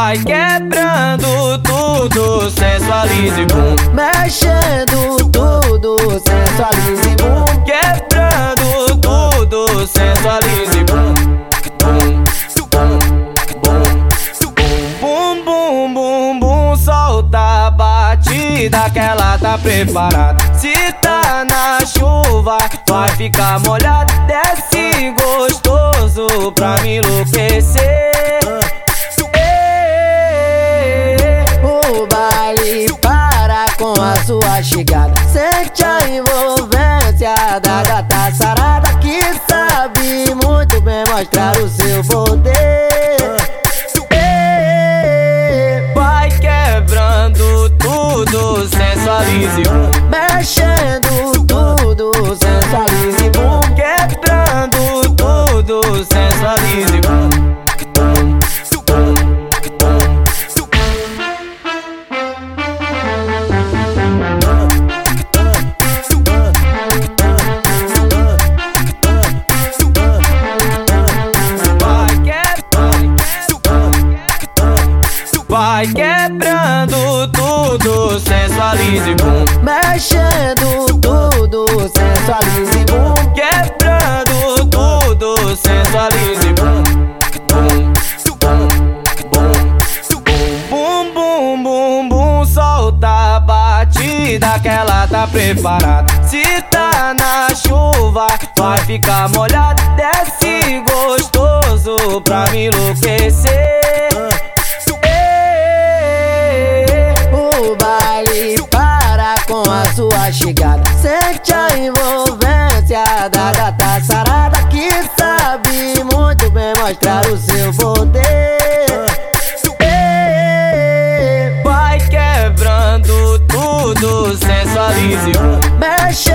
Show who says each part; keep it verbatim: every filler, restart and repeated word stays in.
Speaker 1: Vai quebrando tudo, sensualize bum.
Speaker 2: Mexendo tudo, sensualize bum.
Speaker 1: Quebrando tudo, sensualize bum. Bum, bum, bum, bum, bum, bum. Solta a batida que ela tá preparada. Se tá na chuva, vai ficar molhada. Desce gostoso pra me enlouquecer.
Speaker 2: O baile para com a sua chegada. Sente a envolvência da gata sarada, que sabe muito bem mostrar o seu poder.
Speaker 1: Vai quebrando tudo, sensualize bum.
Speaker 2: Mexendo tudo, sensualize bum.
Speaker 1: Quebrando tudo, sensualize bum. Vai quebrando tudo, sensualize bum.
Speaker 2: Mexendo tudo, sensualize bum.
Speaker 1: Quebrando tudo, sensualize bum. Bum, bum, bum, bum, bum, bum. Solta a batida que ela tá preparada. Se tá na chuva, vai ficar molhada. Desce gostoso pra me enlouquecer.
Speaker 2: O baile para com a sua chegada. Sente a envolvência da gata sarada, que sabe muito bem mostrar o seu poder.
Speaker 1: Vai quebrando tudo, sensualize bum.
Speaker 2: Mexe